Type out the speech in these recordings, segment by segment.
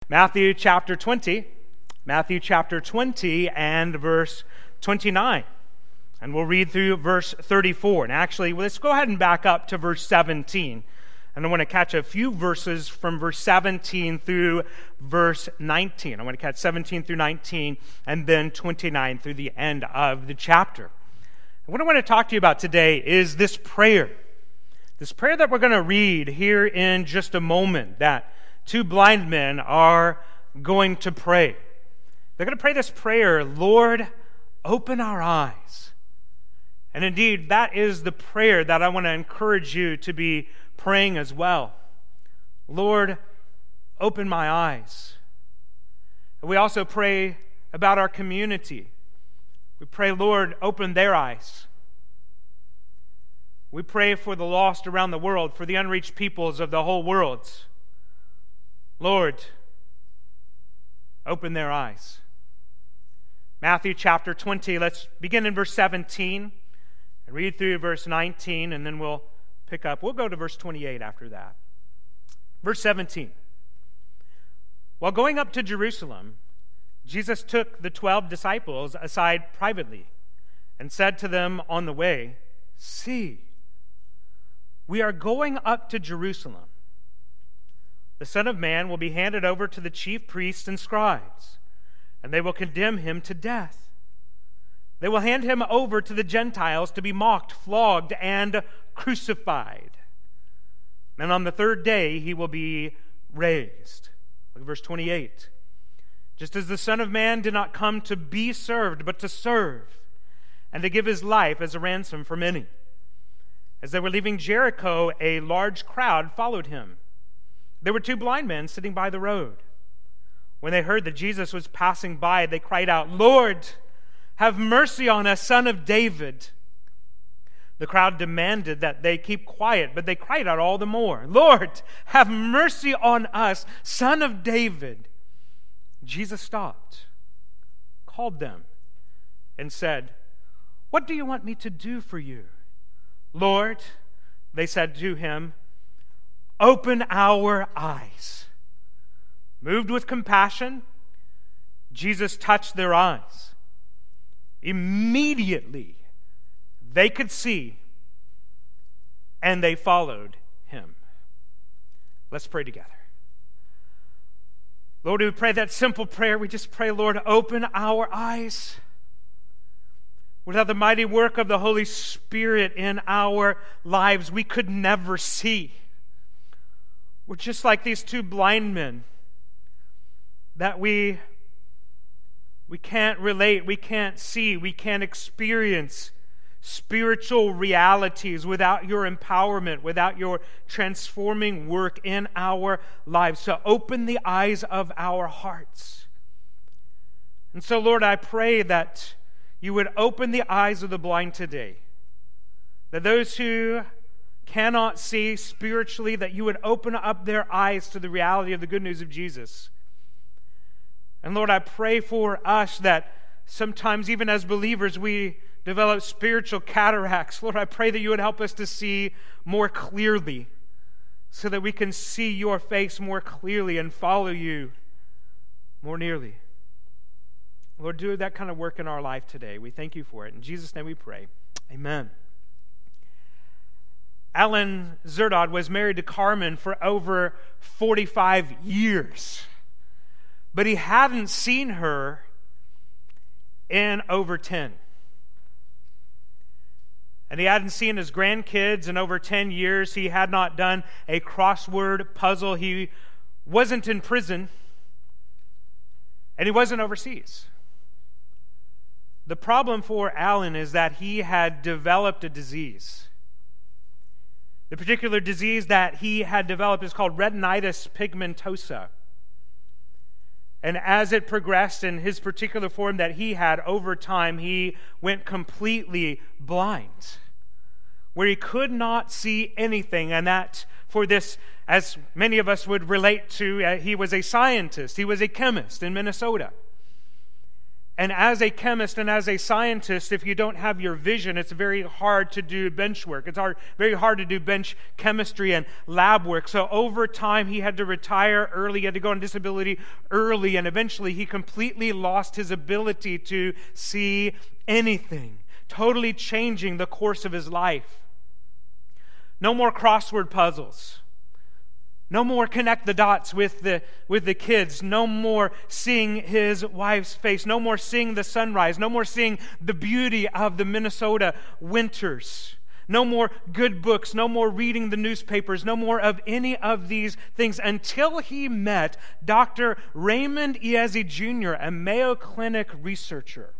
Matthew chapter 20 and verse 29. And we'll read through verse 34. And actually, let's go ahead and back up to verse 17. And I want to catch a few verses from verse 17 through verse 19. I want to catch 17 through 19 and then 29 through the end of the chapter. And what I want to talk to you about today is this prayer. This prayer that we're going to read here in just a moment, that two blind men are going to pray. They're going to pray this prayer, Lord, open our eyes. And indeed, that is the prayer that I want to encourage you to be praying as well. Lord, open my eyes. And we also pray about our community. We pray, Lord, open their eyes. We pray for the lost around the world, for the unreached peoples of the whole world. Lord, open their eyes. Matthew chapter 20, let's begin in verse 17 and read through verse 19, and then we'll pick up. We'll go to verse 28 after that. Verse 17. While going up to Jerusalem, Jesus took the 12 disciples aside privately and said to them on the way, "See, we are going up to Jerusalem. The Son of Man will be handed over to the chief priests and scribes, and they will condemn him to death. They will hand him over to the Gentiles to be mocked, flogged, and crucified. And on the third day he will be raised." Look at verse 28. "Just as the Son of Man did not come to be served, but to serve, and to give his life as a ransom for many." As they were leaving Jericho, a large crowd followed him. There were two blind men sitting by the road. When they heard that Jesus was passing by, they cried out, "Lord, have mercy on us, Son of David." The crowd demanded that they keep quiet, but they cried out all the more, "Lord, have mercy on us, Son of David." Jesus stopped, called them, and said, "What do you want me to do for you?" "Lord," they said to him, "open our eyes." Moved with compassion, Jesus touched their eyes. Immediately, they could see, and they followed him. Let's pray together. Lord, we pray that simple prayer. We just pray, Lord, open our eyes. Without the mighty work of the Holy Spirit in our lives, we could never see. We're just like these two blind men, that we can't relate, we can't see, we can't experience spiritual realities without your empowerment, without your transforming work in our lives. So open the eyes of our hearts. And so, Lord, I pray that you would open the eyes of the blind today, that those who cannot see spiritually, that you would open up their eyes to the reality of the good news of Jesus. And Lord, I pray for us that sometimes even as believers we develop spiritual cataracts. Lord, I pray that you would help us to see more clearly so that we can see your face more clearly and follow you more nearly. Lord, do that kind of work in our life today. We thank you for it. In Jesus' name we pray. Amen. Alan Zerdod was married to Carmen for over 45 years. But he hadn't seen her in over 10. And he hadn't seen his grandkids in over 10 years. He had not done a crossword puzzle. He wasn't in prison. And he wasn't overseas. The problem for Alan is that he had developed a disease. The particular disease that he had developed is called retinitis pigmentosa. And as it progressed in his particular form that he had over time, he went completely blind, where he could not see anything. And that for this, as many of us would relate to, he was a scientist. He was a chemist in Minnesota. And as a chemist and as a scientist, if you don't have your vision, it's very hard to do bench work. It's very hard to do bench chemistry and lab work. So over time, he had to retire early. He had to go on disability early. And eventually, he completely lost his ability to see anything, totally changing the course of his life. No more crossword puzzles. No more connect the dots with the kids. No more seeing his wife's face. No more seeing the sunrise. No more seeing the beauty of the Minnesota winters. No more good books. No more reading the newspapers. No more of any of these things until he met Dr. Raymond Iezzi Jr., a Mayo Clinic researcher.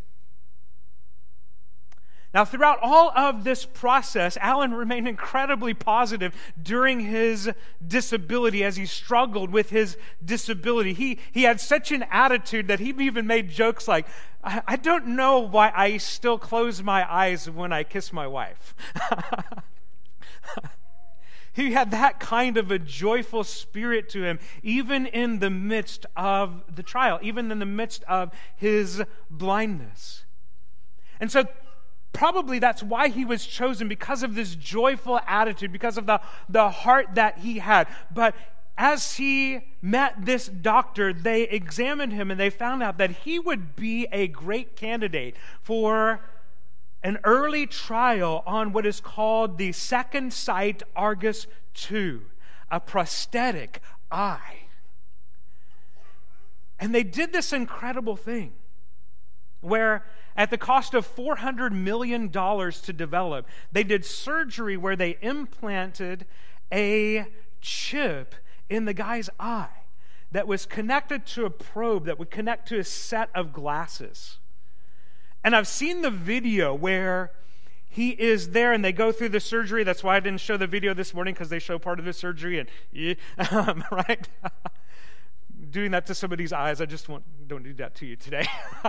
Now, throughout all of this process, Alan remained incredibly positive during his disability as he struggled with his disability. He had such an attitude that he even made jokes like, I don't know why I still close my eyes when I kiss my wife. He had that kind of a joyful spirit to him, even in the midst of the trial, even in the midst of his blindness. And so, probably that's why he was chosen, because of this joyful attitude, because of the heart that he had. But as he met this doctor, they examined him and they found out that he would be a great candidate for an early trial on what is called the Second Sight Argus II, a prosthetic eye. And they did this incredible thing where at the cost of $400 million to develop, they did surgery where they implanted a chip in the guy's eye that was connected to a probe that would connect to a set of glasses. And I've seen the video where he is there and they go through the surgery. That's why I didn't show the video this morning, because they show part of the surgery and right? Doing that to somebody's eyes, don't do that to you today.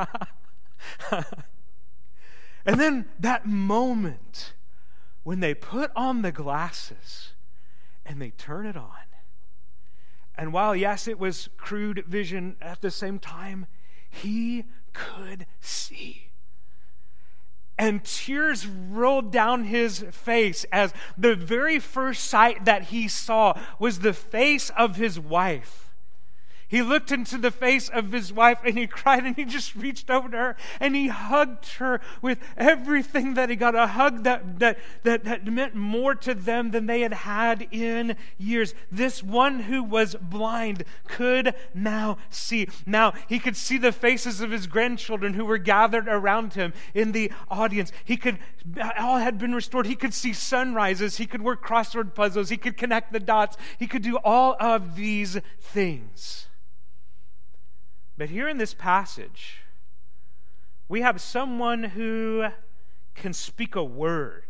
And then that moment when they put on the glasses and they turn it on. And while, yes, it was crude vision, at the same time, he could see. And tears rolled down his face as the very first sight that he saw was the face of his wife. He looked into the face of his wife and he cried, and he just reached over to her and he hugged her with everything that he got, a hug that meant more to them than they had had in years. This one who was blind could now see. Now he could see the faces of his grandchildren who were gathered around him in the audience. All had been restored. He could see sunrises. He could work crossword puzzles. He could connect the dots. He could do all of these things. But here in this passage, we have someone who can speak a word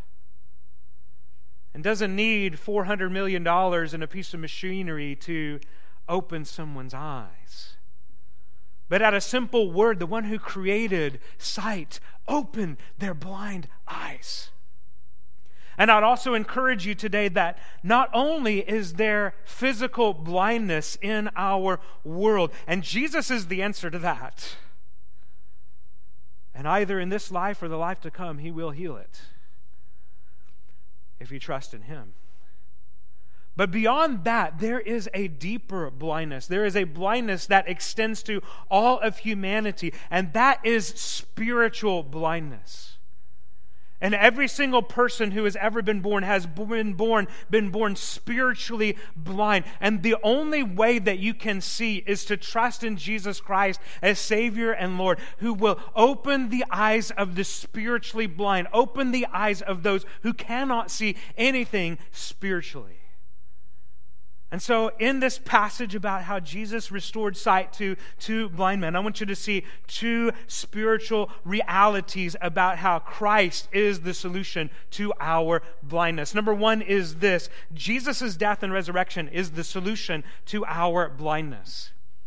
and doesn't need $400 million and a piece of machinery to open someone's eyes. But at a simple word, the one who created sight opened their blind eyes. And I'd also encourage you today that not only is there physical blindness in our world, and Jesus is the answer to that, and either in this life or the life to come, He will heal it if you trust in Him. But beyond that, there is a deeper blindness. There is a blindness that extends to all of humanity, and that is spiritual blindness. And every single person who has ever been born has been born spiritually blind. And the only way that you can see is to trust in Jesus Christ as Savior and Lord, who will open the eyes of the spiritually blind, open the eyes of those who cannot see anything spiritually. And so in this passage about how Jesus restored sight to two blind men, I want you to see two spiritual realities about how Christ is the solution to our blindness. Number one is this: Jesus' death and resurrection is the solution to our blindness.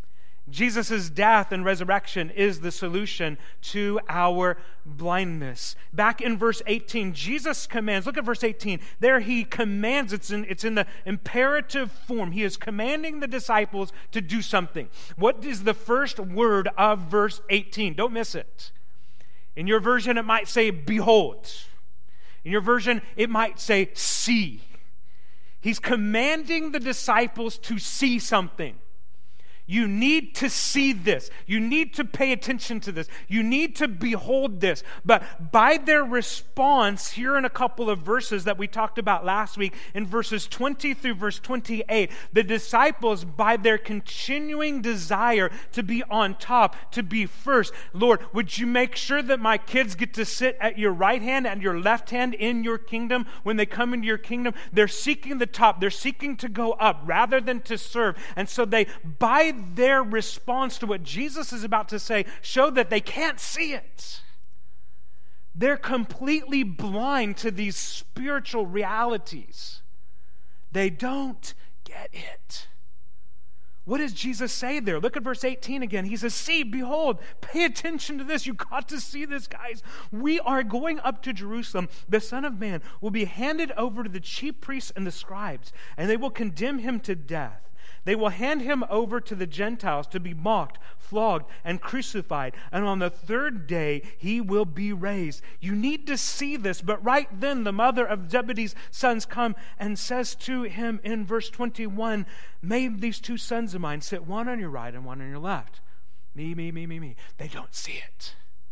Jesus' death and resurrection is the solution to our blindness. Back in verse 18, Jesus commands, look at verse 18. There he commands, it's in the imperative form. He is commanding the disciples to do something. What is the first word of verse 18? Don't miss it. In your version, it might say, behold. In your version, it might say, see. He's commanding the disciples to see something. You need to see this. You need to pay attention to this. You need to behold this. But by their response, here in a couple of verses that we talked about last week, in verses 20 through verse 28, the disciples, by their continuing desire to be on top, to be first, Lord, would you make sure that my kids get to sit at your right hand and your left hand in your kingdom when they come into your kingdom? They're seeking the top. They're seeking to go up rather than to serve. And so they, by their response to what Jesus is about to say, show that they can't see it. They're completely blind to these spiritual realities. They don't get it. What does Jesus say there? Look at verse 18 again. He says, see, behold, pay attention to this. You got to see this, guys. We are going up to Jerusalem. The Son of Man will be handed over to the chief priests and the scribes, and they will condemn him to death. They will hand him over to the Gentiles to be mocked, flogged, and crucified. And on the third day, he will be raised. You need to see this. But right then, the mother of Zebedee's sons come and says to him in verse 21, may these two sons of mine sit one on your right and one on your left. Me. They don't see it.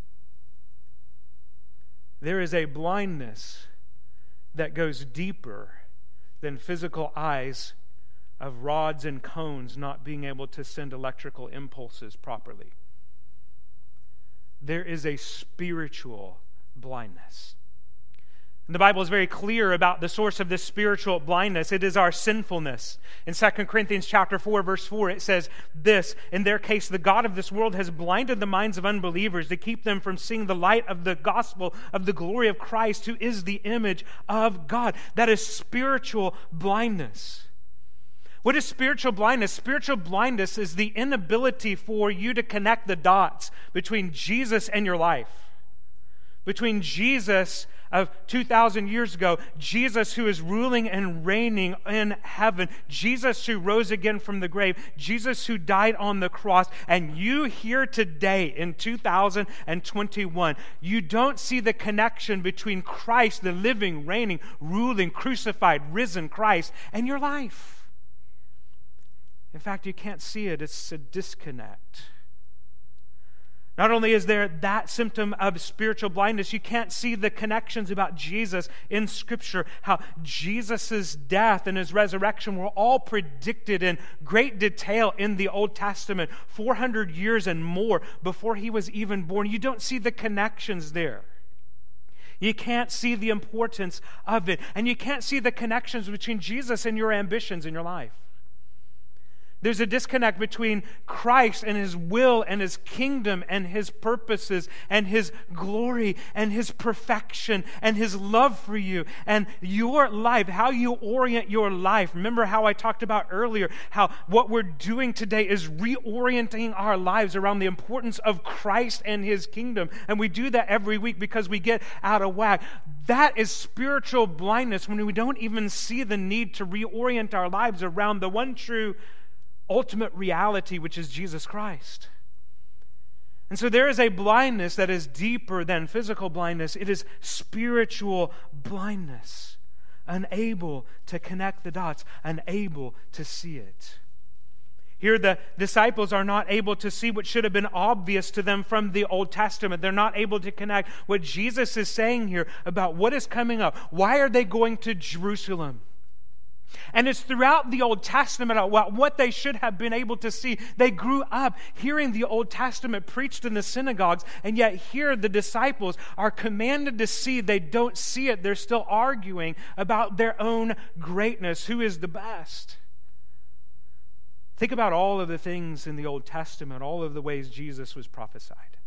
There is a blindness that goes deeper than physical eyes of rods and cones not being able to send electrical impulses properly. There is a spiritual blindness. And the Bible is very clear about the source of this spiritual blindness. It is our sinfulness. In 2 Corinthians chapter 4, verse 4, it says this, in their case, the God of this world has blinded the minds of unbelievers to keep them from seeing the light of the gospel of the glory of Christ, who is the image of God. That is spiritual blindness. What is spiritual blindness? Spiritual blindness is the inability for you to connect the dots between Jesus and your life. Between Jesus of 2,000 years ago, Jesus who is ruling and reigning in heaven, Jesus who rose again from the grave, Jesus who died on the cross, and you here today in 2021, you don't see the connection between Christ, the living, reigning, ruling, crucified, risen Christ, and your life. In fact, you can't see it. It's a disconnect. Not only is there that symptom of spiritual blindness, you can't see the connections about Jesus in Scripture, how Jesus' death and his resurrection were all predicted in great detail in the Old Testament, 400 years and more before he was even born. You don't see the connections there. You can't see the importance of it, and you can't see the connections between Jesus and your ambitions in your life. There's a disconnect between Christ and his will and his kingdom and his purposes and his glory and his perfection and his love for you and your life, how you orient your life. Remember how I talked about earlier, how what we're doing today is reorienting our lives around the importance of Christ and his kingdom. And we do that every week because we get out of whack. That is spiritual blindness when we don't even see the need to reorient our lives around the one true ultimate reality, which is Jesus Christ. And so there is a blindness that is deeper than physical blindness. It is spiritual blindness, unable to connect the dots, unable to see it. Here the disciples are not able to see what should have been obvious to them from the Old Testament. They're not able to connect what Jesus is saying here about what is coming up. Why are they going to Jerusalem? And it's throughout the Old Testament what they should have been able to see. They grew up hearing the Old Testament preached in the synagogues, and yet here the disciples are commanded to see. They don't see it. They're still arguing about their own greatness. Who is the best? Think about all of the things in the Old Testament, all of the ways Jesus was prophesied.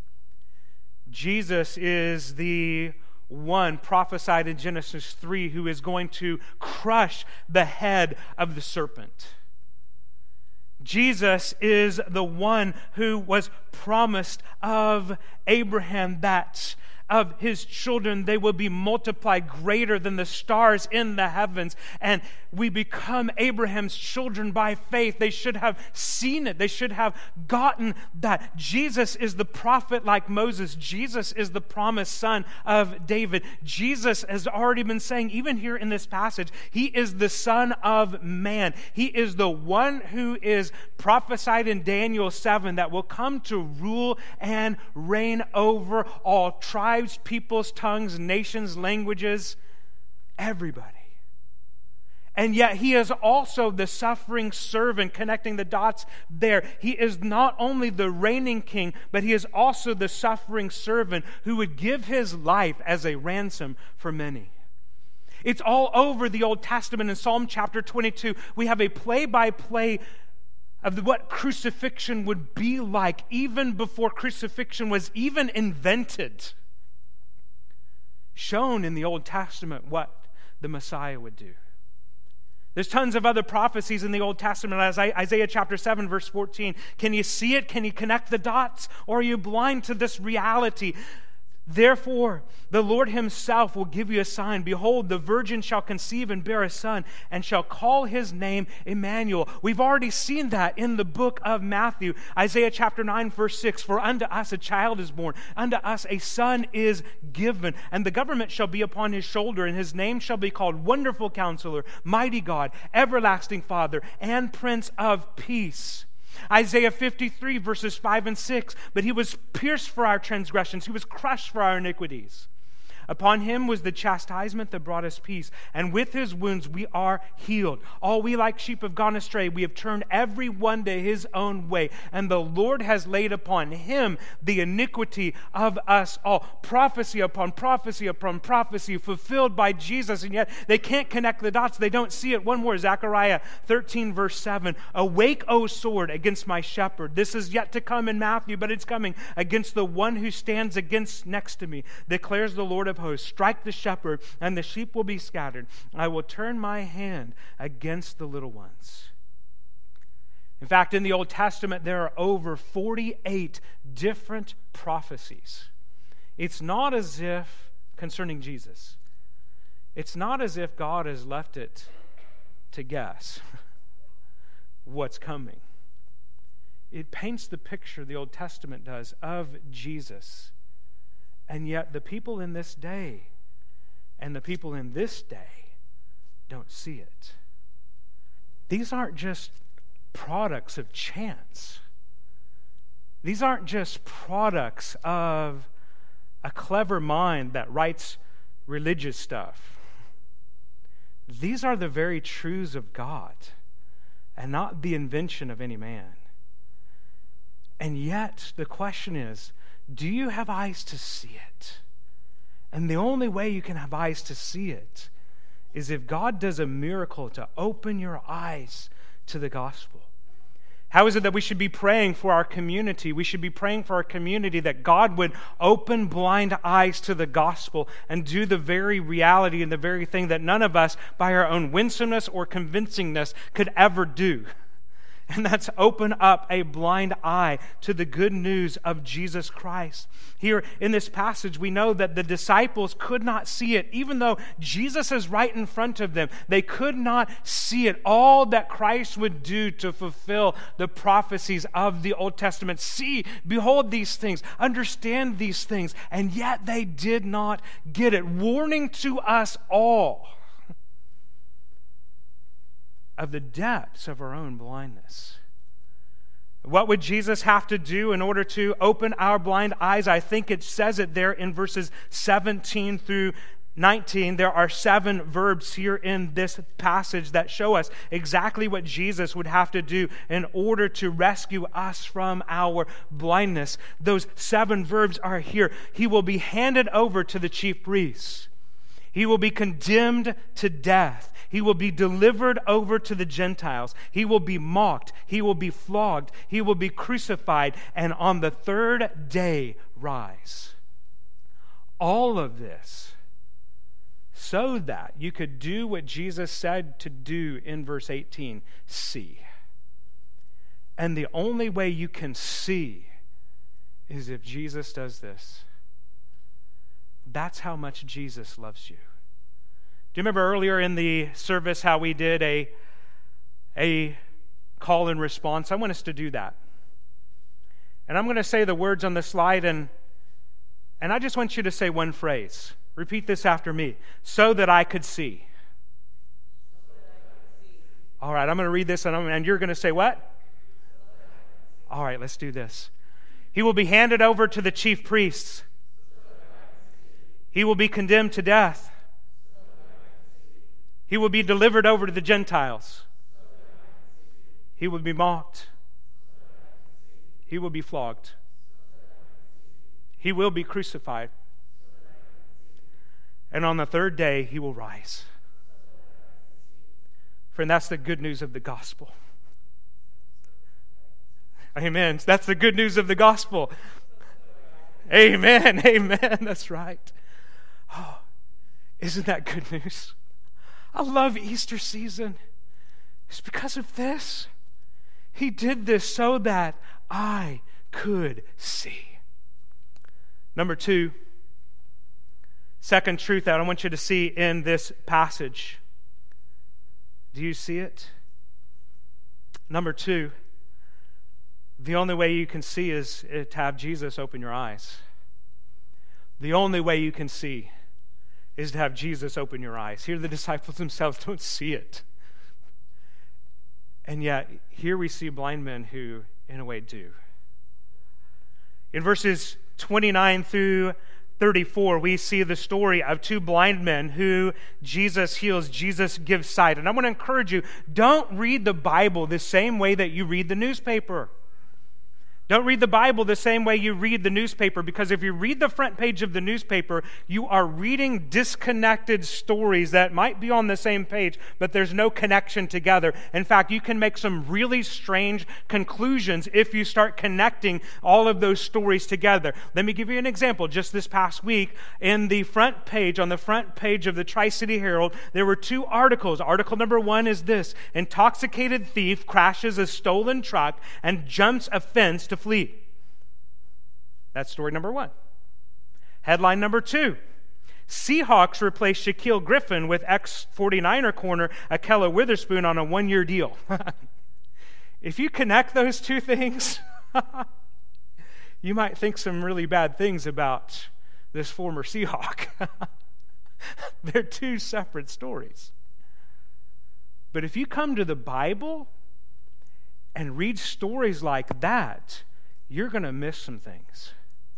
Jesus is the one prophesied in Genesis 3 who is going to crush the head of the serpent. Jesus is the one who was promised of Abraham that of his children they will be multiplied greater than the stars in the heavens. And we become Abraham's children by faith. They should have seen it. They should have gotten that. Jesus is the prophet like Moses. Jesus is the promised son of David. Jesus has already been saying, even here in this passage, he is the Son of Man. He is the one who is prophesied in Daniel 7 that will come to rule and reign over all tribes, peoples, tongues, nations, languages, everybody. And yet he is also the suffering servant, connecting the dots there. He is not only the reigning king, but he is also the suffering servant who would give his life as a ransom for many. It's all over the Old Testament. In Psalm chapter 22, we have a play-by-play of what crucifixion would be like even before crucifixion was even invented. Shown in the Old Testament what the Messiah would do. There's tons of other prophecies in the Old Testament, as Isaiah chapter 7, verse 14. Can you see it? Can you connect the dots? Or are you blind to this reality? Therefore, the Lord himself will give you a sign. Behold, the virgin shall conceive and bear a son, and shall call his name Emmanuel. We've already seen that in the book of Matthew. Isaiah chapter 9, verse 6. For unto us a child is born, unto us a son is given, and the government shall be upon his shoulder, and his name shall be called Wonderful Counselor, Mighty God, Everlasting Father, and Prince of Peace. Isaiah 53 verses 5 and 6. But he was pierced for our transgressions. He was crushed for our iniquities. Upon him was the chastisement that brought us peace, and with his wounds we are healed. All we like sheep have gone astray. We have turned every one to his own way, and the Lord has laid upon him the iniquity of us all. Prophecy upon prophecy upon prophecy fulfilled by Jesus, and yet they can't connect the dots. They don't see it. One more, Zechariah 13 verse 7. Awake, O sword, against my shepherd. This is yet to come in Matthew, but it's coming. Against the one who stands next to me, declares the Lord of hosts. Strike the shepherd, and the sheep will be scattered. I will turn my hand against the little ones. In fact, in the Old Testament, there are over 48 different prophecies. It's not as if, concerning Jesus, it's not as if God has left it to guess what's coming. It paints the picture, the Old Testament does, of Jesus. And yet the people in this day and the people in this day don't see it. These aren't just products of chance. These aren't just products of a clever mind that writes religious stuff. These are the very truths of God and not the invention of any man. And yet the question is, do you have eyes to see it? And the only way you can have eyes to see it is if God does a miracle to open your eyes to the gospel. How is it that we should be praying for our community? We should be praying for our community that God would open blind eyes to the gospel and do the very reality and the very thing that none of us, by our own winsomeness or convincingness, could ever do. And that's open up a blind eye to the good news of Jesus Christ. Here in this passage, we know that the disciples could not see it. Even though Jesus is right in front of them, they could not see it. All that Christ would do to fulfill the prophecies of the Old Testament. See, behold these things, understand these things, and yet they did not get it. Warning to us all of the depths of our own blindness. What would Jesus have to do in order to open our blind eyes? I think it says it there in verses 17 through 19. There are 7 verbs here in this passage that show us exactly what Jesus would have to do in order to rescue us from our blindness. Those 7 verbs are here. He will be handed over to the chief priests. He will be condemned to death. He will be delivered over to the Gentiles. He will be mocked. He will be flogged. He will be crucified. And on the 3rd day, rise. All of this so that you could do what Jesus said to do in verse 18. See. And the only way you can see is if Jesus does this. That's how much Jesus loves you. Do you remember earlier in the service how we did a call and response? I want us to do that. And I'm going to say the words on the slide, and I just want you to say one phrase. Repeat this after me. So that I could see. All right, I'm going to read this, and you're going to say what? All right, let's do this. He will be handed over to the chief priests. He will be condemned to death. He will be delivered over to the Gentiles. He will be mocked. He will be flogged. He will be crucified. And on the third day, he will rise. Friend, that's the good news of the gospel. Amen. That's the good news of the gospel. Amen. Amen. That's right. Oh, isn't that good news? I love Easter season. It's because of this. He did this so that I could see. Number two, second truth that I want you to see in this passage. Do you see it? Number two, the only way you can see is to have Jesus open your eyes. The only way you can see is to have Jesus open your eyes. Here the disciples themselves don't see it. And yet, here we see blind men who, in a way, do. In verses 29 through 34, we see the story of two blind men who Jesus heals, Jesus gives sight. And I want to encourage you, don't read the Bible the same way that you read the newspaper. Don't read the Bible the same way you read the newspaper, because if you read the front page of the newspaper, you are reading disconnected stories that might be on the same page, but there's no connection together. In fact, you can make some really strange conclusions if you start connecting all of those stories together. Let me give you an example. Just this past week, on the front page of the Tri-City Herald, there were two articles. Article number 1 is this: intoxicated thief crashes a stolen truck and jumps a fence to flee. That's story number 1. Headline number 2: Seahawks replace Shaquille Griffin with ex-49er corner Ahkello Witherspoon on a 1-year deal. If you connect those two things, you might think some really bad things about this former Seahawk. They're two separate stories. But if you come to the Bible and read stories like that, you're going to miss some things.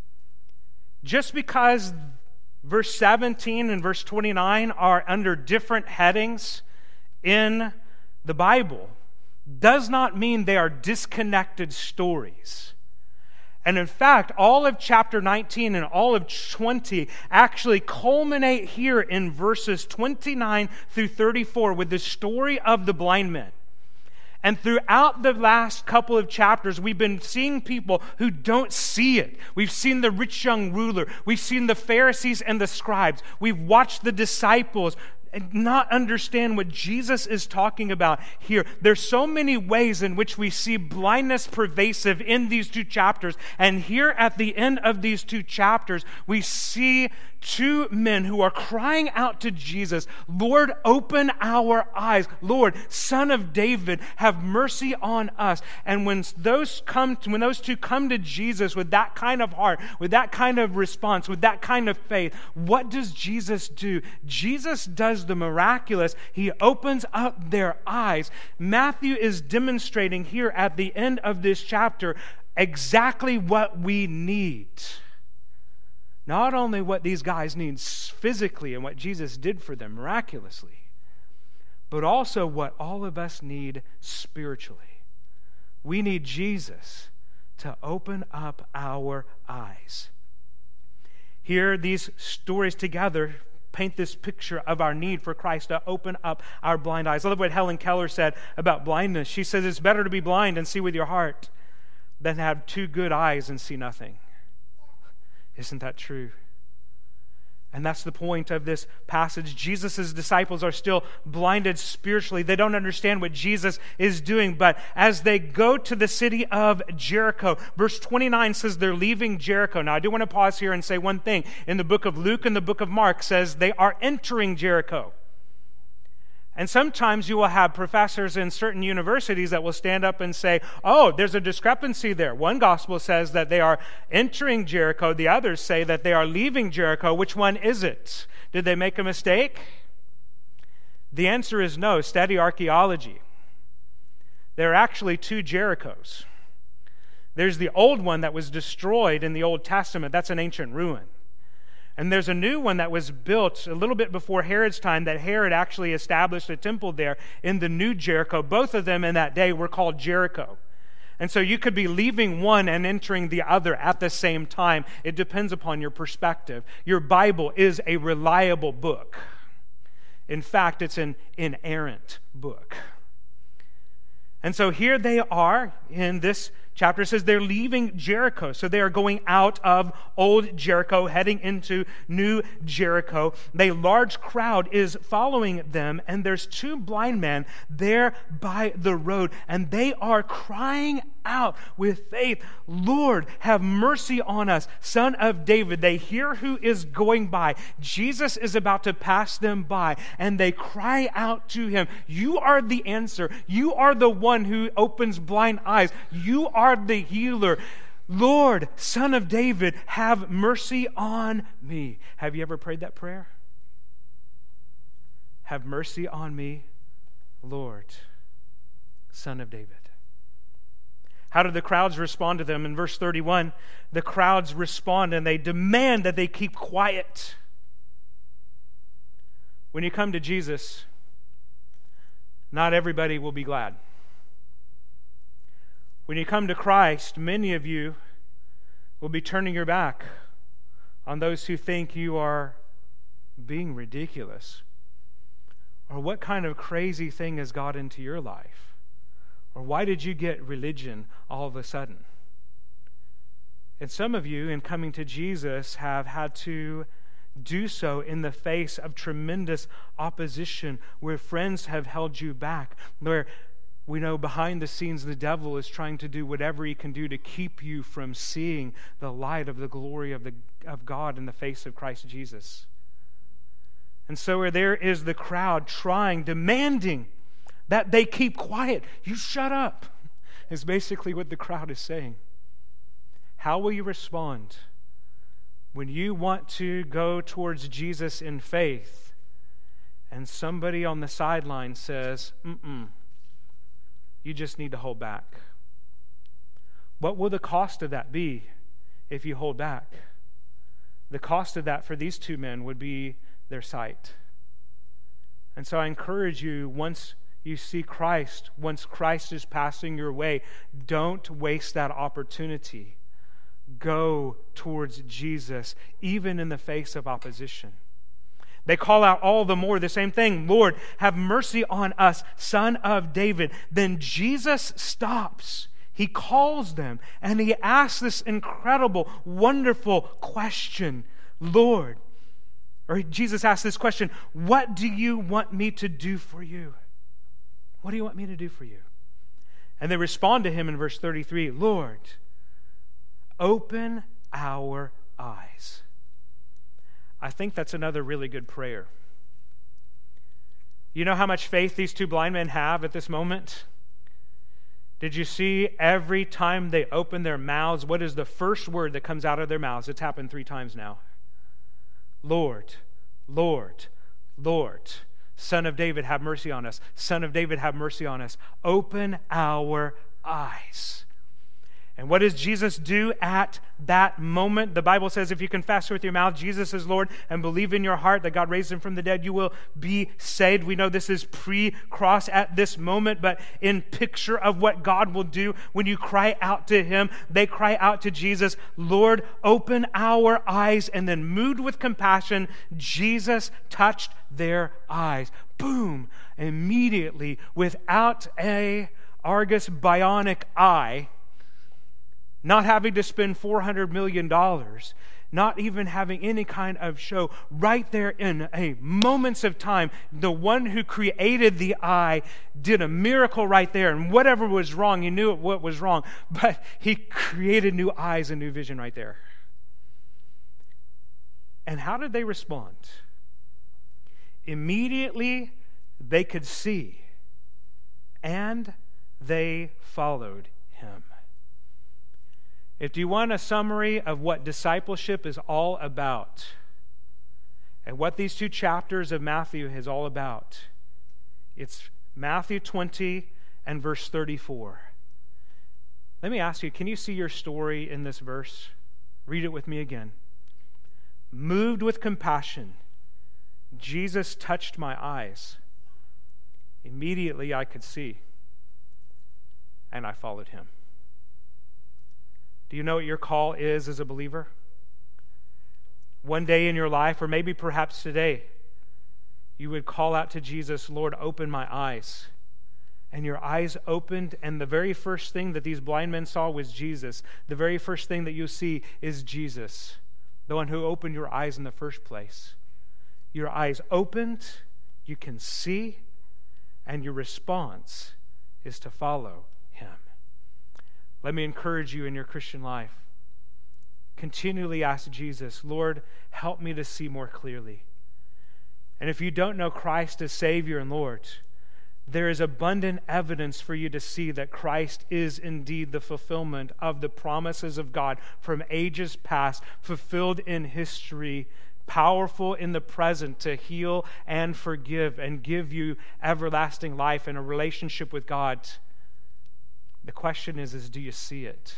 Just because verse 17 and verse 29 are under different headings in the Bible does not mean they are disconnected stories. And in fact, all of chapter 19 and all of 20 actually culminate here in verses 29 through 34 with the story of the blind men. And throughout the last couple of chapters, we've been seeing people who don't see it. We've seen the rich young ruler. We've seen the Pharisees and the scribes. We've watched the disciples and not understand what Jesus is talking about here. There's so many ways in which we see blindness pervasive in these two chapters. And here at the end of these two chapters, we see two men who are crying out to Jesus, Lord, open our eyes. Lord, Son of David, have mercy on us. And when those two come to Jesus with that kind of heart, with that kind of response, with that kind of faith, what does Jesus do? Jesus does the miraculous. He opens up their eyes. Matthew is demonstrating here at the end of this chapter exactly what we need. Not only what these guys need physically and what Jesus did for them miraculously, but also what all of us need spiritually. We need Jesus to open up our eyes. Here, these stories together paint this picture of our need for Christ to open up our blind eyes. I love what Helen Keller said about blindness. She says it's better to be blind and see with your heart than to have two good eyes and see nothing. Isn't that true? And that's the point of this passage. Jesus' disciples are still blinded spiritually. They don't understand what Jesus is doing. But as they go to the city of Jericho, verse 29 says they're leaving Jericho. Now, I do want to pause here and say one thing. In the book of Luke and the book of Mark says they are entering Jericho. And sometimes you will have professors in certain universities that will stand up and say, oh, there's a discrepancy there. One gospel says that they are entering Jericho. The others say that they are leaving Jericho. Which one is it? Did they make a mistake? The answer is no. Study archaeology. There are actually two Jerichos. There's the old one that was destroyed in the Old Testament. That's an ancient ruin. And there's a new one that was built a little bit before Herod's time, that Herod actually established a temple there in the new Jericho. Both of them in that day were called Jericho. And so you could be leaving one and entering the other at the same time. It depends upon your perspective. Your Bible is a reliable book. In fact, it's an inerrant book. And so here they are in this chapter. It says they're leaving Jericho. So they are going out of old Jericho, heading into new Jericho. A large crowd is following them, and there's two blind men there by the road, and they are crying out with faith, Lord, have mercy on us, Son of David. They hear who is going by. Jesus is about to pass them by, and they cry out to him, you are the answer. You are the one who opens blind eyes. You are the healer. Lord, Son of David, have mercy on me. Have you ever prayed that prayer? Have mercy on me, Lord, Son of David. How did the crowds respond to them? In verse 31, the crowds respond and they demand that they keep quiet. When you come to Jesus, not everybody will be glad. When you come to Christ, many of you will be turning your back on those who think you are being ridiculous. Or what kind of crazy thing has got into your life? Or why did you get religion all of a sudden? And some of you, in coming to Jesus, have had to do so in the face of tremendous opposition, where friends have held you back, where we know behind the scenes the devil is trying to do whatever he can do to keep you from seeing the light of the glory of God in the face of Christ Jesus. And so where there is the crowd trying, demanding that they keep quiet. You shut up, is basically what the crowd is saying. How will you respond when you want to go towards Jesus in faith and somebody on the sideline says, you just need to hold back? What will the cost of that be if you hold back? The cost of that for these two men would be their sight. And so I encourage you, once you see Christ, once Christ is passing your way, don't waste that opportunity. Go towards Jesus, even in the face of opposition. They call out all the more the same thing, Lord, have mercy on us, Son of David. Then Jesus stops. He calls them, and he asks this incredible, wonderful question, Lord, or Jesus asks this question, what do you want me to do for you? What do you want me to do for you? And they respond to him in verse 33, Lord, open our eyes. I think that's another really good prayer. You know how much faith these two blind men have at this moment? Did you see every time they open their mouths, what is the first word that comes out of their mouths? It's happened 3 times now. Lord, Lord, Lord. Son of David, have mercy on us. Son of David, have mercy on us. Open our eyes. And what does Jesus do at that moment? The Bible says if you confess with your mouth Jesus is Lord and believe in your heart that God raised him from the dead, you will be saved. We know this is pre-cross at this moment, but in picture of what God will do when you cry out to him, they cry out to Jesus, Lord, open our eyes. And then moved with compassion, Jesus touched their eyes. Boom! Immediately, without a Argus bionic eye, not having to spend $400 million, not even having any kind of show. Right there in a moments of time, the one who created the eye did a miracle right there. And whatever was wrong, he knew what was wrong. But he created new eyes and new vision right there. And how did they respond? Immediately they could see, and they followed him. If you want a summary of what discipleship is all about, and what these 2 chapters of Matthew is all about, it's Matthew 20 and verse 34. Let me ask you, can you see your story in this verse? Read it with me again. Moved with compassion, Jesus touched my eyes. Immediately I could see, and I followed him. Do you know what your call is as a believer? One day in your life, or maybe perhaps today, you would call out to Jesus, Lord, open my eyes. And your eyes opened, and the very first thing that these blind men saw was Jesus. The very first thing that you see is Jesus, the one who opened your eyes in the first place. Your eyes opened, you can see, and your response is to follow him. Let me encourage you in your Christian life. Continually ask Jesus, Lord, help me to see more clearly. And if you don't know Christ as Savior and Lord, there is abundant evidence for you to see that Christ is indeed the fulfillment of the promises of God from ages past, fulfilled in history, powerful in the present to heal and forgive and give you everlasting life and a relationship with God. The question is do you see it?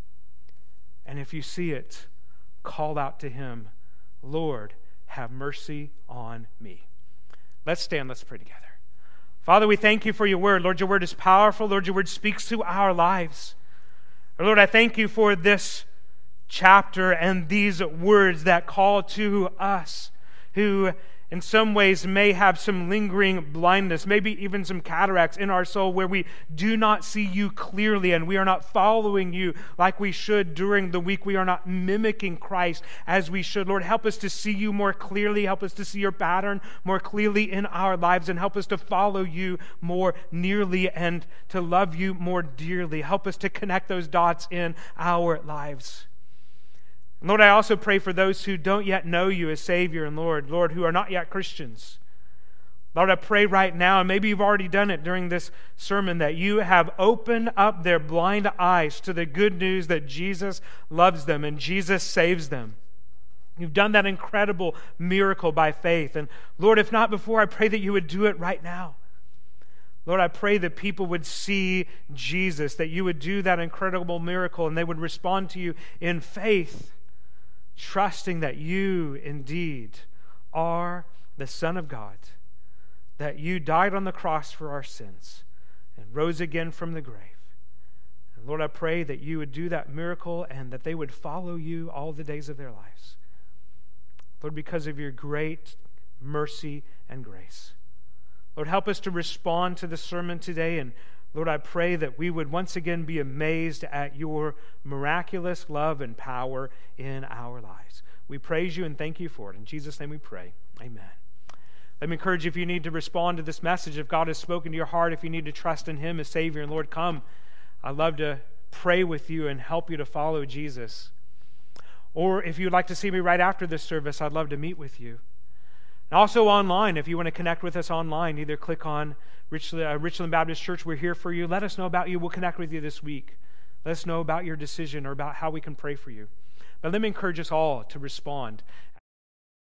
And if you see it, call out to him, Lord, have mercy on me. Let's stand, let's pray together. Father, we thank you for your word. Lord, your word is powerful. Lord, your word speaks to our lives. Lord, I thank you for this chapter and these words that call to us who in some ways may have some lingering blindness, maybe even some cataracts in our soul where we do not see you clearly and we are not following you like we should during the week. We are not mimicking Christ as we should. Lord, help us to see you more clearly. Help us to see your pattern more clearly in our lives, and help us to follow you more nearly and to love you more dearly. Help us to connect those dots in our lives. Lord, I also pray for those who don't yet know you as Savior and Lord, who are not yet Christians. Lord, I pray right now, and maybe you've already done it during this sermon, that you have opened up their blind eyes to the good news that Jesus loves them and Jesus saves them. You've done that incredible miracle by faith. And Lord, if not before, I pray that you would do it right now. Lord, I pray that people would see Jesus, that you would do that incredible miracle, and they would respond to you in faith, trusting that you indeed are the Son of God, that you died on the cross for our sins and rose again from the grave. And Lord, I pray that you would do that miracle and that they would follow you all the days of their lives. Lord, because of your great mercy and grace. Lord, help us to respond to the sermon today, and Lord, I pray that we would once again be amazed at your miraculous love and power in our lives. We praise you and thank you for it. In Jesus' name we pray. Amen. Let me encourage you, if you need to respond to this message, if God has spoken to your heart, if you need to trust in him as Savior and Lord, come. I'd love to pray with you and help you to follow Jesus. Or if you'd like to see me right after this service, I'd love to meet with you. And also online, if you want to connect with us online, either click on Richland Baptist Church. We're here for you. Let us know about you. We'll connect with you this week. Let us know about your decision or about how we can pray for you. But let me encourage us all to respond